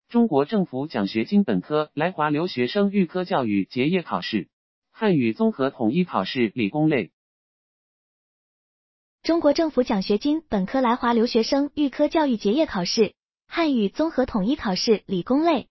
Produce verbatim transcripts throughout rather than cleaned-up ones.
中国政府奖学金本科来华留学生预科教育结业考试，汉语综合统一考试理工类。 中国政府奖学金本科来华留学生预科教育结业考试，汉语综合统一考试理工类。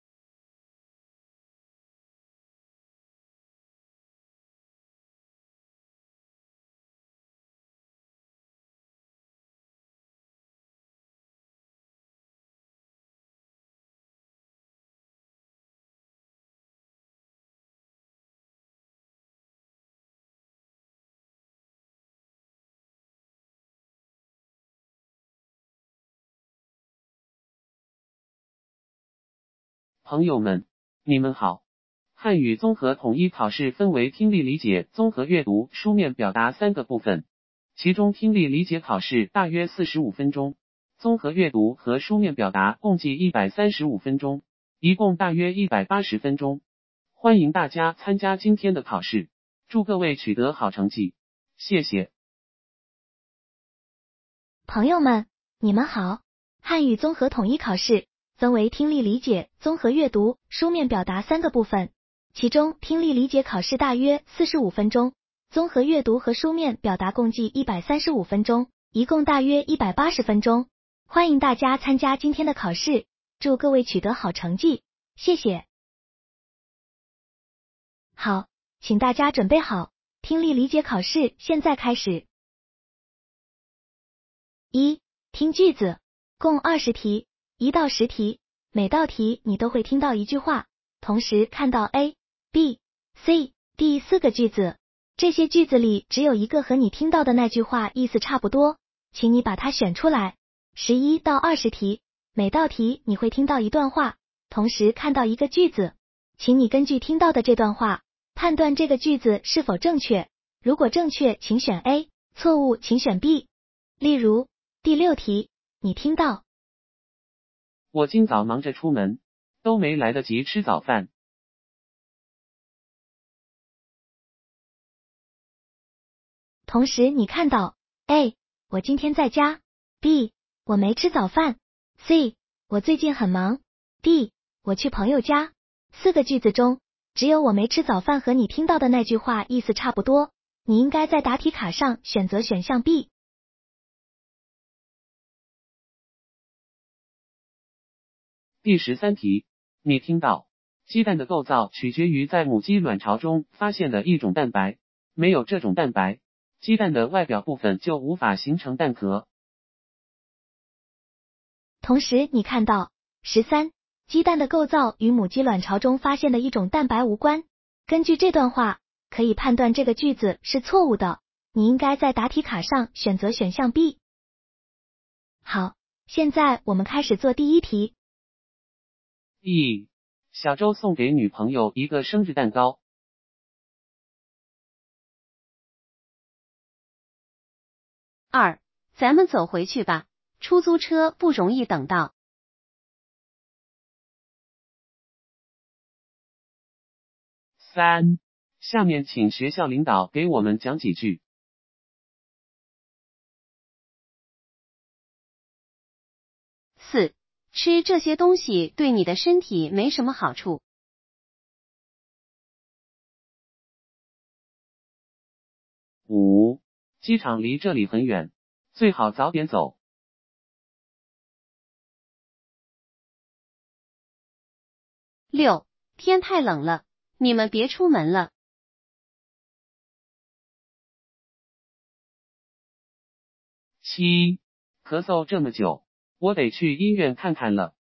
朋友们，你们好。汉语综合统一考试分为听力理解、综合阅读、书面表达三个部分，其中听力理解考试大约四十五分钟，综合阅读和书面表达共计一百三十五分钟，一共大约一百八十分钟。欢迎大家参加今天的考试，祝各位取得好成绩，谢谢。 朋友们，你们好。汉语综合统一考试分为听力理解、综合阅读、书面表达三个部分，其中听力理解考试大约四十五分钟，综合阅读和书面表达共计一百三十五分钟，一共大约一百八十分钟。欢迎大家参加今天的考试，祝各位取得好成绩，谢谢。好，请大家准备好，听力理解考试现在开始。一、听句子，共二十题，一到十题，每道题你都会听到一句话，同时看到 A、B、C、D 四个句子，这些句子里只有一个和你听到的那句话意思差不多，请你把它选出来。十一到二十题，每道题你会听到一段话，同时看到一个句子，请你根据听到的这段话，判断这个句子是否正确，如果正确请选 A， 错误请选 B。 例如第六题，你听到我今早忙着出门，都没来得及吃早饭。 同时你看到 A， 我今天在家， B， 我没吃早饭， C， 我最近很忙， D， 我去朋友家。四个句子中，只有我没吃早饭和你听到的那句话意思差不多，你应该在答题卡上选择选项 B。 第十三题，你听到鸡蛋的构造取决于在母鸡卵巢中发现的一种蛋白，没有这种蛋白，鸡蛋的外表部分就无法形成蛋壳。 同时你看到十三，鸡蛋的构造与母鸡卵巢中发现的一种蛋白无关。根据这段话，可以判断这个句子是错误的，你应该在答题卡上选择选项 B。 好，现在我们开始做第一题。 一、小周送给女朋友一个生日蛋糕。 二、咱们走回去吧，出租车不容易等到。 三、下面请学校领导给我们讲几句。 四、吃这些东西对你的身体没什么好处。 五、机场离这里很远，最好早点走。 六、天太冷了，你们别出门了。 七、咳嗽这么久，我得去医院看看了。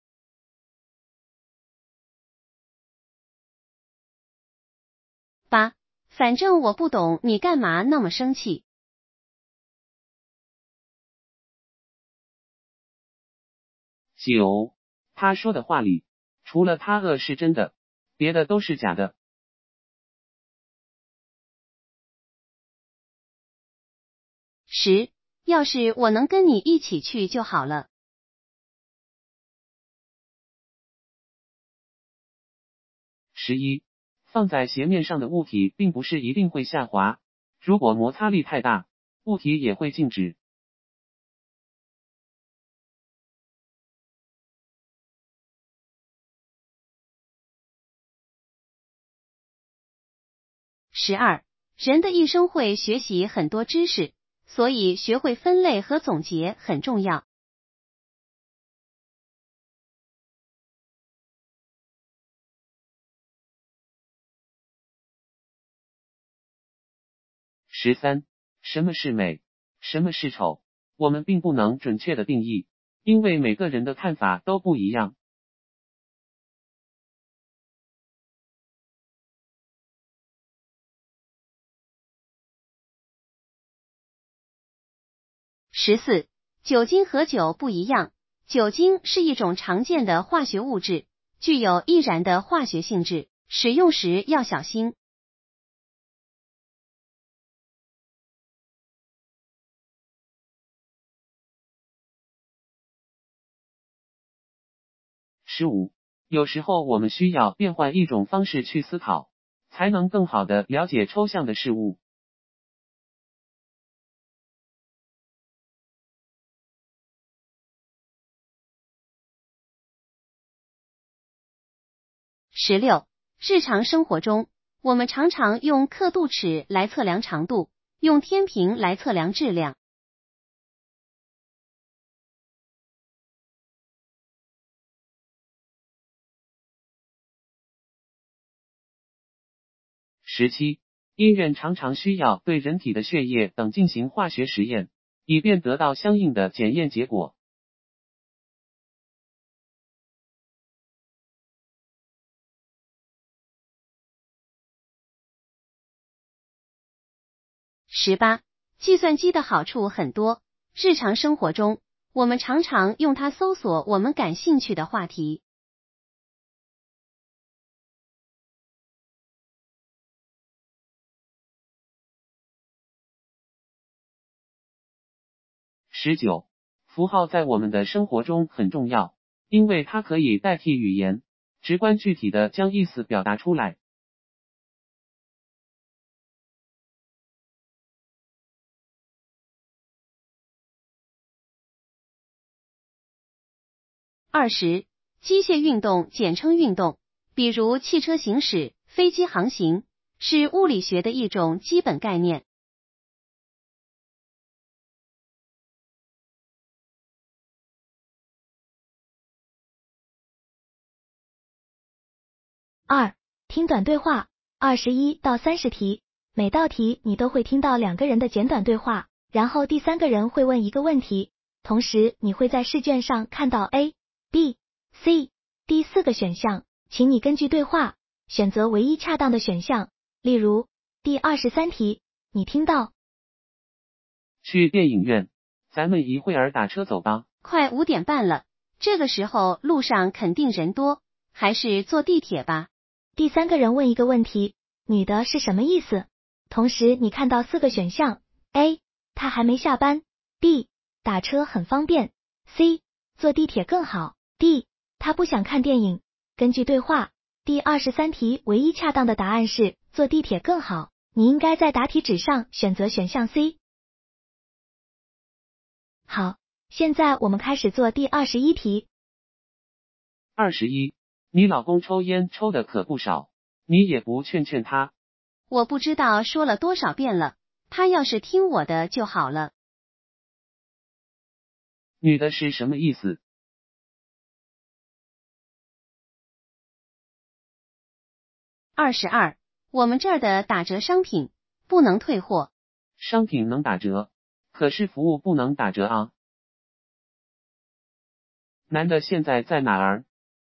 八、反正我不懂你干嘛那么生气。 九、他说的话里，除了他饿是真的，别的都是假的。 十、要是我能跟你一起去就好了。 十一、放在鞋面上的物体并不是一定会下滑，如果摩擦力太大，物体也会静止。 十二，人的一生会学习很多知识，所以学会分类和总结很重要。 十三，什么是美？什么是丑？我们并不能准确的定义，因为每个人的看法都不一样。 十四，酒精和酒不一样，酒精是一种常见的化学物质，具有易燃的化学性质，使用时要小心。 十五，有时候我们需要变换一种方式去思考，才能更好的了解抽象的事物。 十六，日常生活中，我们常常用刻度尺来测量长度，用天平来测量质量。 十七，医院常常需要对人体的血液等进行化学实验，以便得到相应的检验结果。 十八，计算机的好处很多，日常生活中，我们常常用它搜索我们感兴趣的话题。 十九，符号在我们的生活中很重要，因为它可以代替语言，直观具体的将意思表达出来。 二十，机械运动简称运动，比如汽车行驶、飞机航行，是物理学的一种基本概念。 二、听短对话，二十一到三十题，每道题你都会听到两个人的简短对话，然后第三个人会问一个问题，同时你会在试卷上看到 A、B、C、D 四个选项，请你根据对话选择唯一恰当的选项。例如第二十三题，你听到去电影院，咱们一会儿打车走吧。 快五点半了，这个时候路上肯定人多，还是坐地铁吧。 第三个人问一个问题，女的是什么意思？同时你看到四个选项 A 她还没下班， B 打车很方便， C 坐地铁更好， D 她不想看电影。根据对话，第二十三题唯一恰当的答案是坐地铁更好，你应该在答题纸上选择选项 C。 好，现在我们开始做第二十一题。 二十一，你老公抽烟抽的可不少，你也不劝劝他。 我不知道说了多少遍了，他要是听我的就好了。 女的是什么意思？ 二十二，我们这儿的打折商品不能退货。 商品能打折，可是服务不能打折啊。男的现在在哪儿？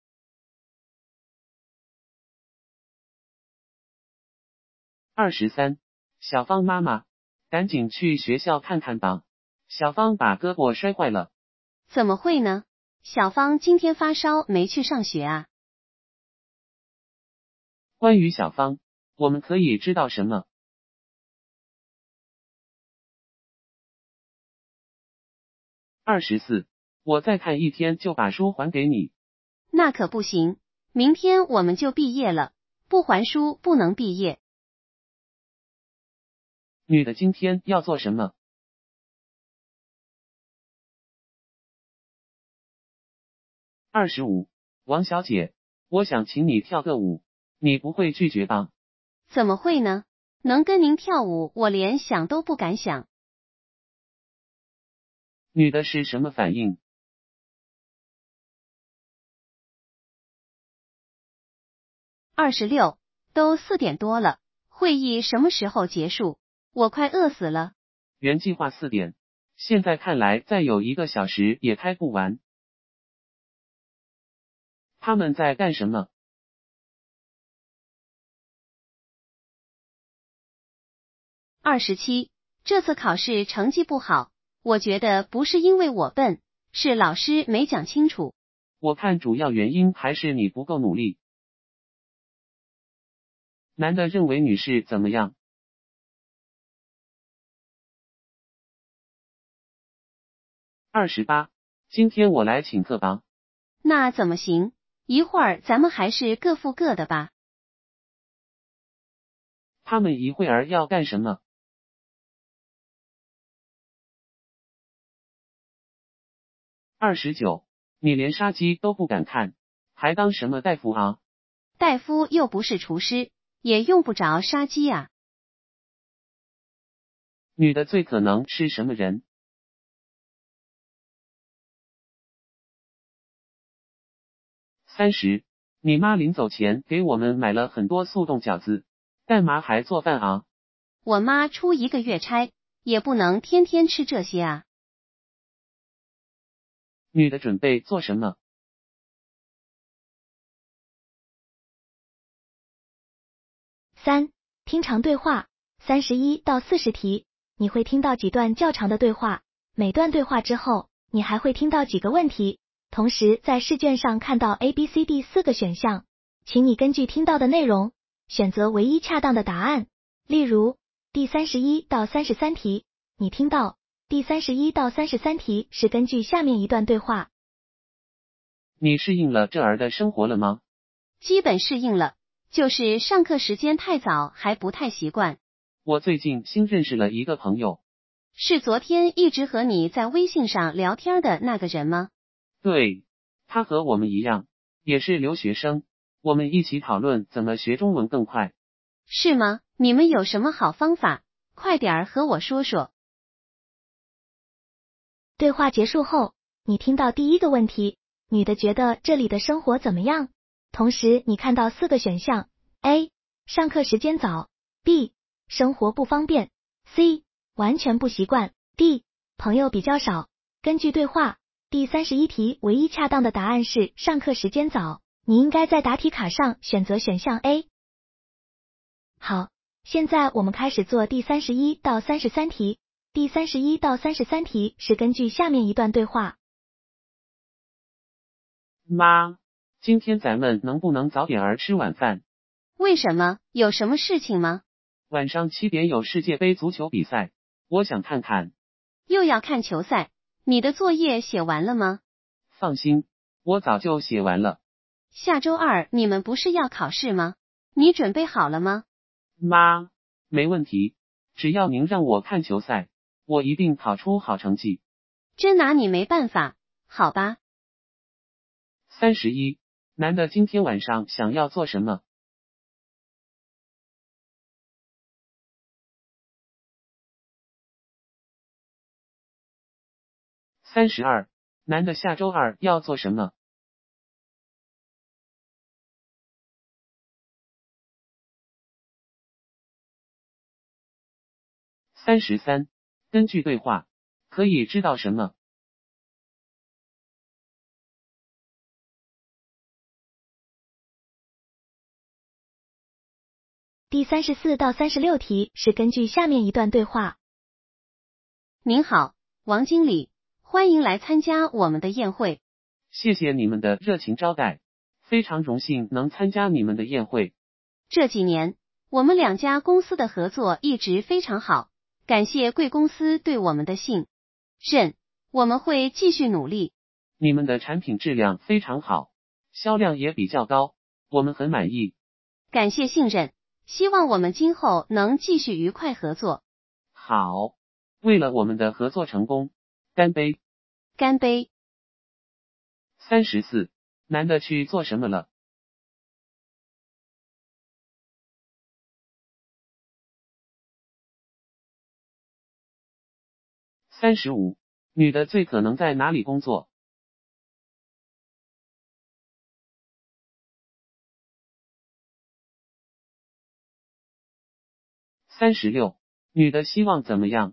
二十三，小芳妈妈，赶紧去学校看看吧，小芳把胳膊摔坏了。 怎么会呢？小芳今天发烧没去上学啊？ 关于小芳，我们可以知道什么？二十四，我再看一天就把书还给你。 那可不行，明天我们就毕业了，不还书不能毕业。 女的今天要做什么？二十五，王小姐，我想请你跳个舞，你不会拒绝吧？ 怎么会呢？ 能跟您跳舞，我连想都不敢想。 女的是什么反应？ 二十六，都四点多了，会议什么时候结束？我快饿死了。 原计划四点，现在看来再有一个小时也开不完。他们在干什么？ 二十七，这次考试成绩不好，我觉得不是因为我笨，是老师没讲清楚。 我看主要原因还是你不够努力。男的认为女士怎么样？二十八，今天我来请客吧。 那怎么行？一会儿咱们还是各付各的吧。 他们一会儿要干什么？二十九，你连杀鸡都不敢看，还当什么大夫啊？ 大夫又不是厨师，也用不着杀鸡啊。 女的最可能是什么人？三十，你妈临走前给我们买了很多速冻饺子，干嘛还做饭啊？ 我妈出一个月差，也不能天天吃这些啊。 女的准备做什么？ 三、听长对话，三十一到四十题，你会听到几段较长的对话，每段对话之后，你还会听到几个问题，同时在试卷上看到 A、B、C、D 四个选项，请你根据听到的内容，选择唯一恰当的答案。例如，第三十一到三十三题，你听到第三十一到三十三题是根据下面一段对话。 你适应了这儿的生活了吗？ 基本适应了，就是上课时间太早还不太习惯。 我最近新认识了一个朋友。 是昨天一直和你在微信上聊天的那个人吗？ 对，他和我们一样，也是留学生，我们一起讨论怎么学中文更快。 是吗？你们有什么好方法？快点儿和我说说。 对话结束后，你听到第一个问题，女的觉得这里的生活怎么样？同时你看到四个选项 ：A. 上课时间早 B. 生活不方便 C. 完全不习惯 D. 朋友比较少。根据对话，第三十一题唯一恰当的答案是上课时间早，你应该在答题卡上选择选项 A。 好，现在我们开始做第三十一到三十三题。第三十一到三十三题是根据下面一段对话。 妈，今天咱们能不能早点儿吃晚饭？ 为什么？有什么事情吗？ 晚上七点有世界杯足球比赛，我想看看。 又要看球赛？你的作业写完了吗？ 放心，我早就写完了。 下周二你们不是要考试吗？你准备好了吗？ 妈，没问题，只要您让我看球赛，我一定考出好成绩。 真拿你没办法，好吧。 三十一，男的今天晚上想要做什么？三十二，男的下周二要做什么？三十三，根据对话，可以知道什么？ 第三十四到三十六题是根据下面一段对话。 您好，王经理，欢迎来参加我们的宴会。 谢谢你们的热情招待，非常荣幸能参加你们的宴会。 这几年，我们两家公司的合作一直非常好，感谢贵公司对我们的信任，我们会继续努力。 你们的产品质量非常好，销量也比较高，我们很满意。 感谢信任，希望我们今后能继续愉快合作。 好，为了我们的合作成功，干杯！ 干杯！ 三十四，男的去做什么了？ 三十五，女的最可能在哪里工作？三十六，女的希望怎么样？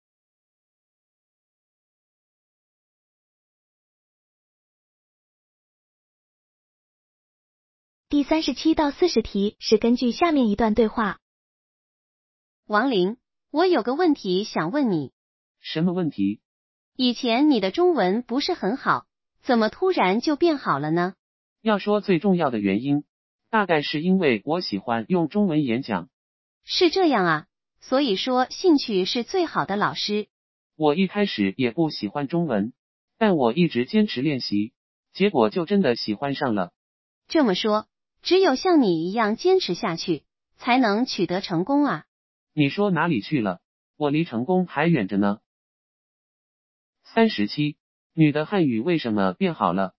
第三十七到四十题是根据下面一段对话。 王林，我有个问题想问你。 什么问题？ 以前你的中文不是很好，怎么突然就变好了呢？ 要说最重要的原因，大概是因为我喜欢用中文演讲。 是这样啊，所以说兴趣是最好的老师。 我一开始也不喜欢中文，但我一直坚持练习，结果就真的喜欢上了。 这么说，只有像你一样坚持下去，才能取得成功啊。 你说哪里去了？我离成功还远着呢。三十七，女的汉语为什么变好了？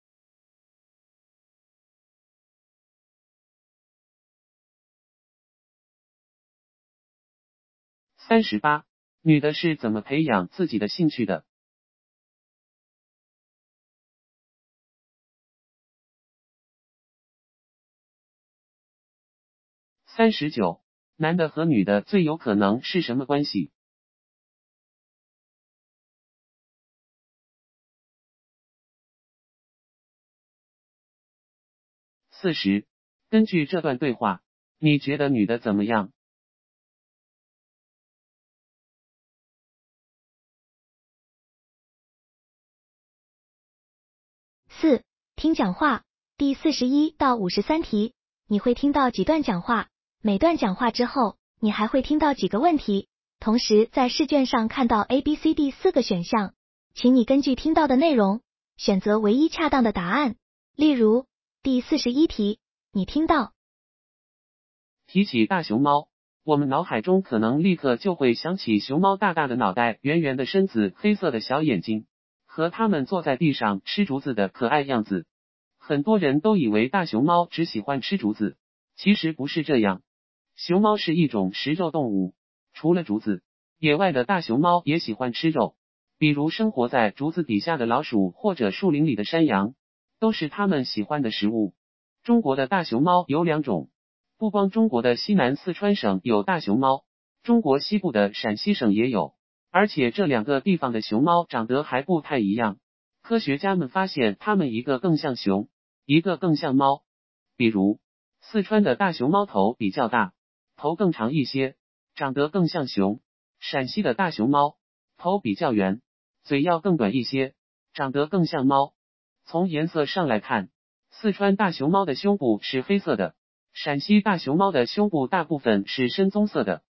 三十八，女的是怎么培养自己的兴趣的？三十九，男的和女的最有可能是什么关系？四十，根据这段对话，你觉得女的怎么样？ 四、听讲话。第四十一到五十三题，你会听到几段讲话，每段讲话之后，你还会听到几个问题，同时在试卷上看到 A、B、C、D 四个选项，请你根据听到的内容，选择唯一恰当的答案。例如，第四十一题，你听到提起大熊猫，我们脑海中可能立刻就会想起熊猫大大的脑袋、圆圆的身子、黑色的小眼睛，和它们坐在地上吃竹子的可爱样子。很多人都以为大熊猫只喜欢吃竹子，其实不是这样。熊猫是一种食肉动物，除了竹子，野外的大熊猫也喜欢吃肉，比如生活在竹子底下的老鼠或者树林里的山羊，都是它们喜欢的食物。中国的大熊猫有两种，不光中国的西南四川省有大熊猫，中国西部的陕西省也有，而且这两个地方的熊猫长得还不太一样。科学家们发现它们一个更像熊，一个更像猫。比如，四川的大熊猫头比较大，头更长一些，长得更像熊；陕西的大熊猫头比较圆，嘴要更短一些，长得更像猫。从颜色上来看，四川大熊猫的胸部是黑色的，陕西大熊猫的胸部大部分是深棕色的。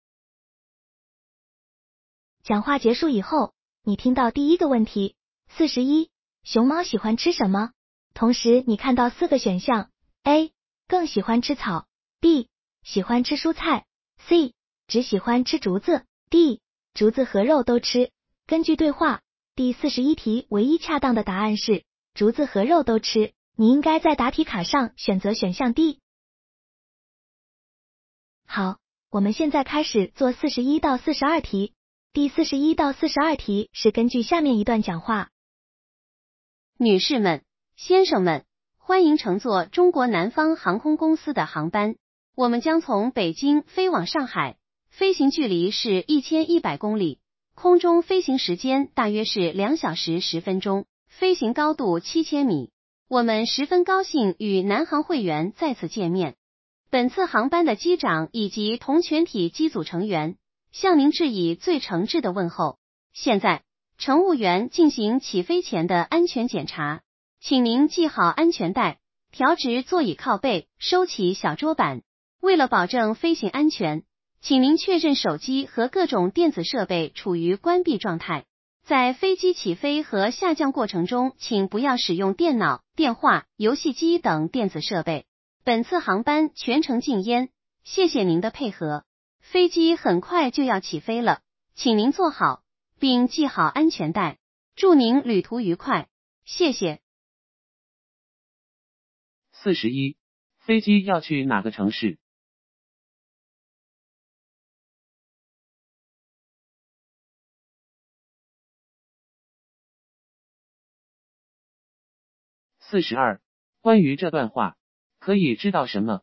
讲话结束以后，你听到第一个问题，四十一，熊猫喜欢吃什么？同时你看到四个选项 A 更喜欢吃草， B 喜欢吃蔬菜， C 只喜欢吃竹子， D 竹子和肉都吃。根据对话，第四十一题唯一恰当的答案是竹子和肉都吃，你应该在答题卡上选择选项 D。 好，我们现在开始做四十一到四十二题。第四十一到四十二题是根据下面一段讲话。 女士们、先生们，欢迎乘坐中国南方航空公司的航班，我们将从北京飞往上海，飞行距离是一千一百公里，空中飞行时间大约是两小时十分钟，飞行高度七千米。我们十分高兴与南航会员再次见面。本次航班的机长以及同全体机组成员向您致以最诚挚的问候。现在，乘务员进行起飞前的安全检查，请您系好安全带，调直座椅靠背，收起小桌板。为了保证飞行安全，请您确认手机和各种电子设备处于关闭状态。在飞机起飞和下降过程中，请不要使用电脑、电话、游戏机等电子设备。本次航班全程禁烟，谢谢您的配合。飞机很快就要起飞了，请您坐好，并系好安全带。祝您旅途愉快，谢谢。 四十一，飞机要去哪个城市？ 四十二，关于这段话，可以知道什么？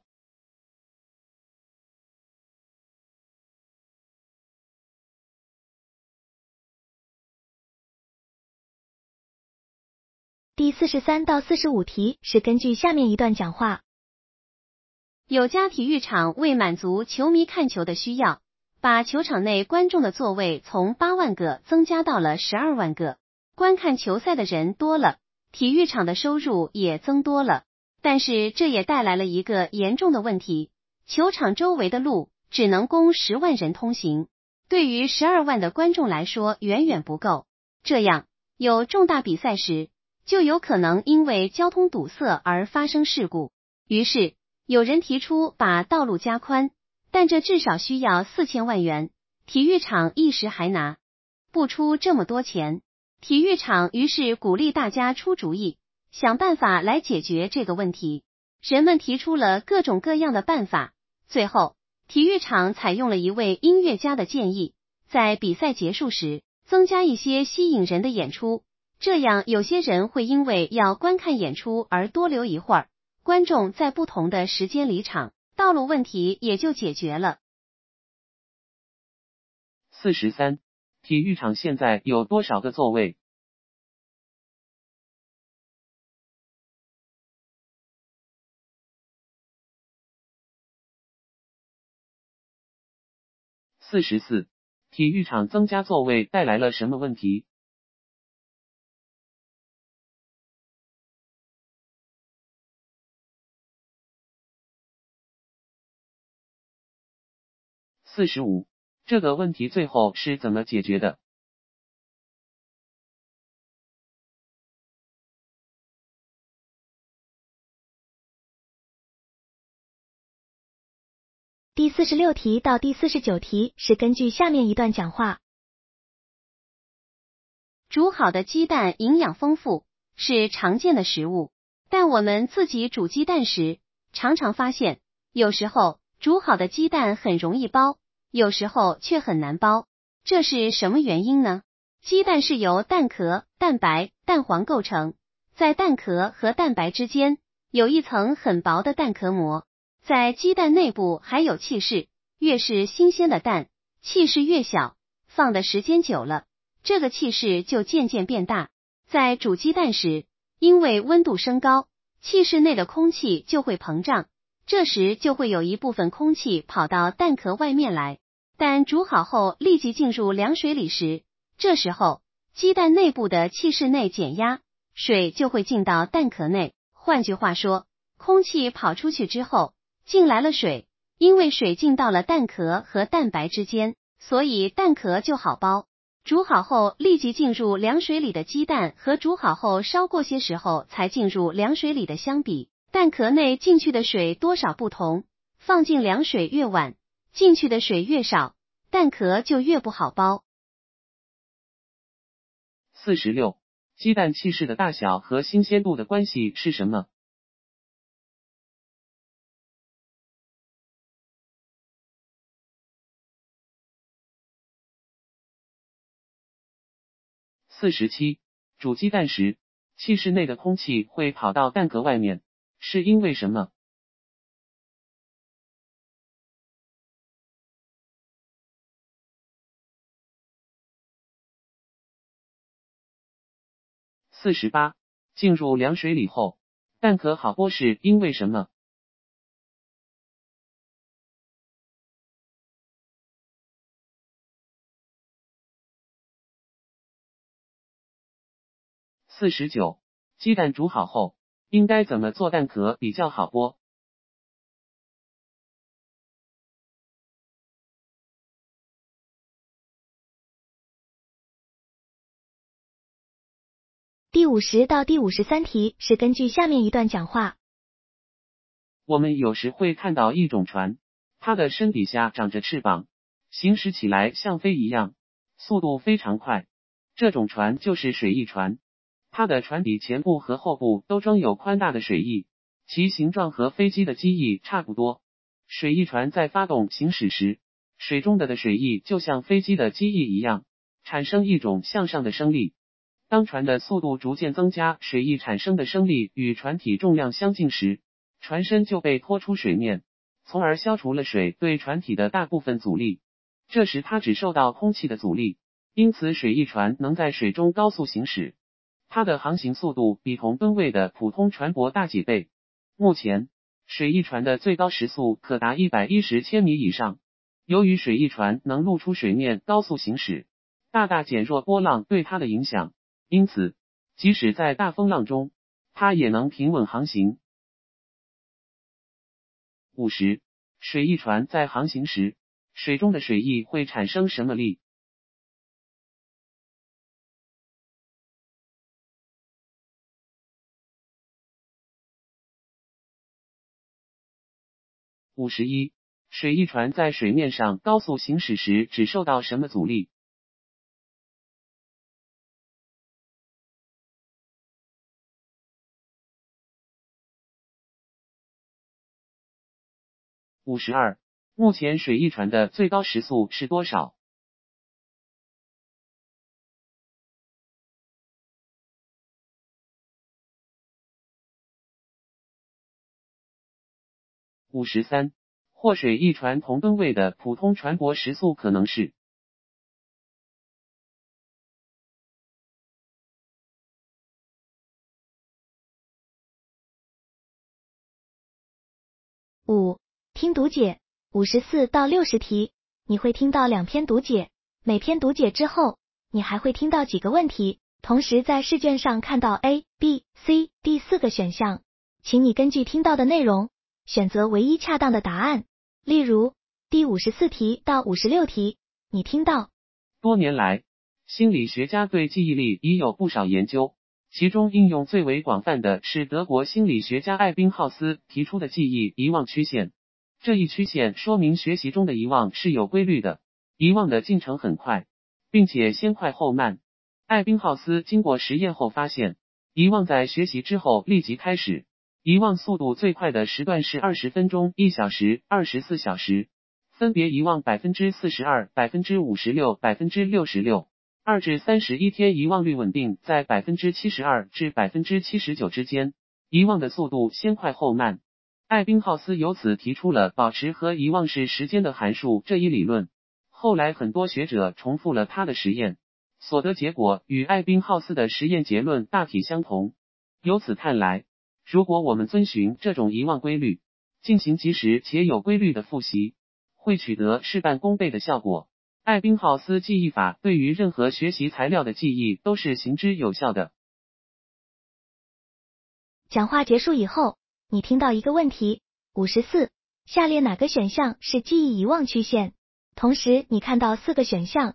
第四十三到四十五题是根据下面一段讲话。 有家体育场为满足球迷看球的需要，把球场内观众的座位从八万个增加到了十二万个。观看球赛的人多了，体育场的收入也增多了。但是这也带来了一个严重的问题，球场周围的路只能供十万人通行，对于十二万的观众来说远远不够。这样，有重大比赛时，就有可能因为交通堵塞而发生事故。于是有人提出把道路加宽，但这至少需要四千万元，体育场一时还拿不出这么多钱。体育场于是鼓励大家出主意，想办法来解决这个问题。人们提出了各种各样的办法，最后体育场采用了一位音乐家的建议，在比赛结束时增加一些吸引人的演出，这样有些人会因为要观看演出而多留一会儿，观众在不同的时间离场，道路问题也就解决了。 四十三，体育场现在有多少个座位？四十四，体育场增加座位带来了什么问题？四十五，这个问题最后是怎么解决的？ 第四十六题到第四十九题是根据下面一段讲话。 煮好的鸡蛋营养丰富，是常见的食物，但我们自己煮鸡蛋时，常常发现，有时候煮好的鸡蛋很容易剥，有时候却很难剥，这是什么原因呢？鸡蛋是由蛋壳、蛋白、蛋黄构成，在蛋壳和蛋白之间有一层很薄的蛋壳膜，在鸡蛋内部还有气室，越是新鲜的蛋，气室越小，放的时间久了，这个气室就渐渐变大。在煮鸡蛋时，因为温度升高，气室内的空气就会膨胀，这时就会有一部分空气跑到蛋壳外面来。但煮好后立即进入凉水里时，这时候鸡蛋内部的气室内减压，水就会进到蛋壳内。换句话说，空气跑出去之后，进来了水，因为水进到了蛋壳和蛋白之间，所以蛋壳就好剥。煮好后立即进入凉水里的鸡蛋和煮好后稍过些时候才进入凉水里的相比，蛋壳内进去的水多少不同，放进凉水越晚，进去的水越少，蛋壳就越不好剥。 四十六，鸡蛋气室的大小和新鲜度的关系是什么？四十七，煮鸡蛋时，气室内的空气会跑到蛋壳外面，是因为什么？四十八，进入凉水里后，蛋壳好剥是因为什么？四十九，鸡蛋煮好后，应该怎么做蛋壳比较好剥？ 第五十到第五十三题是根据下面一段讲话。 我们有时会看到一种船，它的身底下长着翅膀，行驶起来像飞一样，速度非常快。这种船就是水翼船，它的船底前部和后部都装有宽大的水翼，其形状和飞机的机翼差不多。水翼船在发动行驶时，水中的的水翼就像飞机的机翼一样，产生一种向上的升力。 当船的速度逐渐增加，水翼产生的升力与船体重量相近时，船身就被拖出水面，从而消除了水对船体的大部分阻力。这时它只受到空气的阻力，因此水翼船能在水中高速行驶。它的航行速度比同吨位的普通船舶大几倍。目前，水翼船的最高时速可达一百一十千米以上。由于水翼船能露出水面高速行驶，大大减弱波浪对它的影响，因此，即使在大风浪中，它也能平稳航行。五十，水翼船在航行时，水中的水翼会产生什么力？五十一，水翼船在水面上高速行驶时只受到什么阻力？五十二，目前水翼船的最高时速是多少？五十三，或水翼船同吨位的普通船舶时速可能是？ 五、听读解，五十四到六十题，你会听到两篇读解，每篇读解之后，你还会听到几个问题，同时在试卷上看到 A、B、C、D 四个选项，请你根据听到的内容，选择唯一恰当的答案。例如，第五十四题到五十六题，你听到， 多年来，心理学家对记忆力已有不少研究，其中应用最为广泛的是德国心理学家艾宾浩斯提出的记忆遗忘曲线。这一曲线说明学习中的遗忘是有规律的，遗忘的进程很快，并且先快后慢。艾宾浩斯经过实验后发现，遗忘在学习之后立即开始，遗忘速度最快的时段是二十分钟、一小时、二十四小时，分别遗忘 百分之四十二、百分之五十六、百分之六十六。二至三十一天遗忘率稳定在 百分之七十二 至 百分之七十九 之间，遗忘的速度先快后慢。艾宾浩斯由此提出了保持和遗忘是时间的函数这一理论，后来很多学者重复了他的实验，所得结果与艾宾浩斯的实验结论大体相同。由此看来，如果我们遵循这种遗忘规律，进行及时且有规律的复习，会取得事半功倍的效果。艾宾浩斯记忆法对于任何学习材料的记忆都是行之有效的。 讲话结束以后，你听到一个问题，五十四，下列哪个选项是记忆遗忘曲线？同时你看到四个选项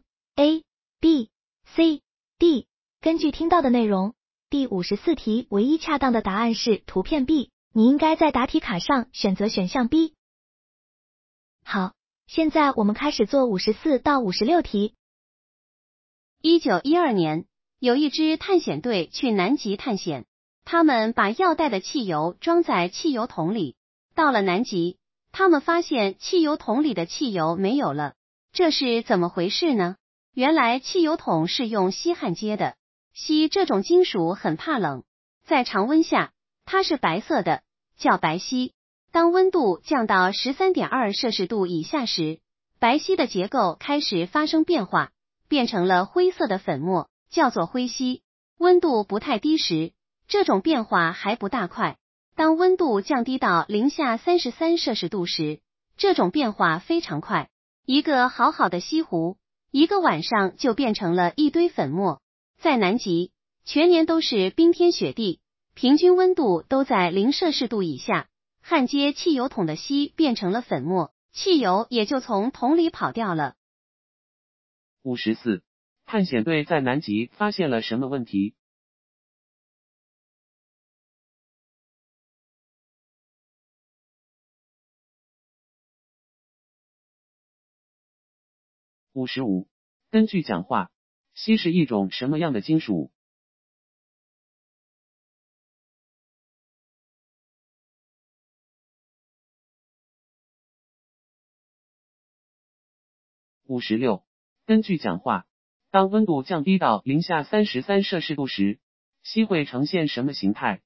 A、B、C、D， 根据听到的内容，第五十四题唯一恰当的答案是图片 B， 你应该在答题卡上选择选项 B。 好，现在我们开始做五十四到五十六题。 一九一二年，有一支探险队去南极探险，他们把要带的汽油装在汽油桶里。到了南极，他们发现汽油桶里的汽油没有了，这是怎么回事呢？原来汽油桶是用锡焊接的，锡这种金属很怕冷，在常温下，它是白色的，叫白锡。当温度降到 十三点二摄氏度以下时，白锡的结构开始发生变化，变成了灰色的粉末，叫做灰锡。温度不太低时，这种变化还不大快。当温度降低到零下三十三摄氏度时，这种变化非常快。一个好好的锡壶，一个晚上就变成了一堆粉末。在南极，全年都是冰天雪地，平均温度都在零摄氏度以下。焊接汽油桶的锡变成了粉末，汽油也就从桶里跑掉了。 五十四，探险队在南极发现了什么问题？五十五，根据讲话，锡是一种什么样的金属？五十六，根据讲话， 当温度降低到零下三十三摄氏度时，硒会呈现什么形态？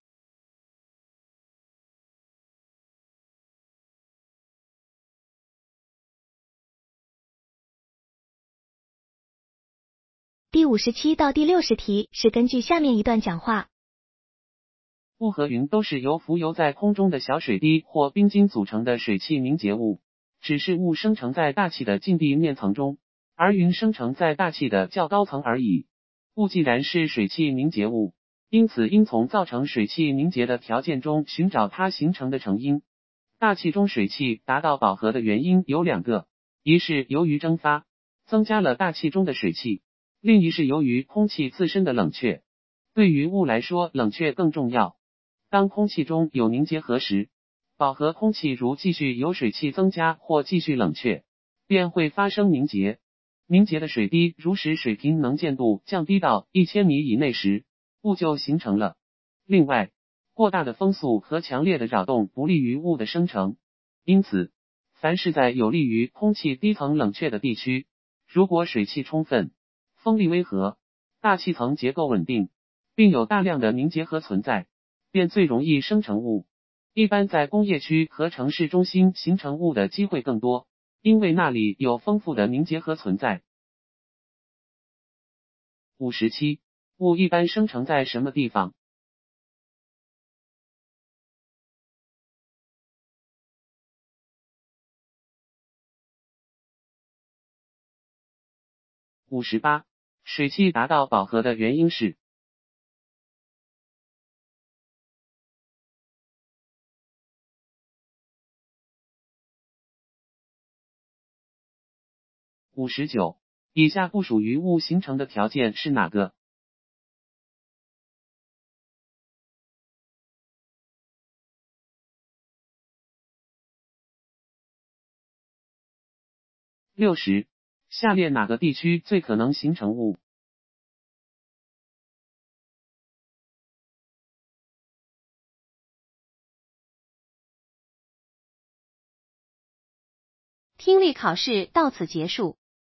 第五十七到第六十题是根据下面一段讲话。 雾和云都是由浮游在空中的小水滴或冰晶组成的水汽凝结物，只是雾生成在大气的近地面层中，而云生成在大气的较高层而已。雾既然是水汽凝结物，因此应从造成水汽凝结的条件中寻找它形成的成因。大气中水汽达到饱和的原因有两个，一是由于蒸发，增加了大气中的水汽，另一是由于空气自身的冷却。对于雾来说，冷却更重要。当空气中有凝结核时，饱和空气如继续有水汽增加或继续冷却，便会发生凝结。凝结的水滴如使水平能见度降低到一千米以内时，雾就形成了。另外，过大的风速和强烈的扰动不利于雾的生成，因此，凡是在有利于空气低层冷却的地区，如果水汽充分，风力微和，大气层结构稳定，并有大量的凝结核存在，便最容易生成雾。一般在工业区和城市中心形成雾的机会更多，因为那里有丰富的凝结核存在。五十七，雾一般生成在什么地方？五十八，水汽达到饱和的原因是？五十九，以下不属于雾形成的条件是哪个？六十，下列哪个地区最可能形成雾？ 听力考试到此结束。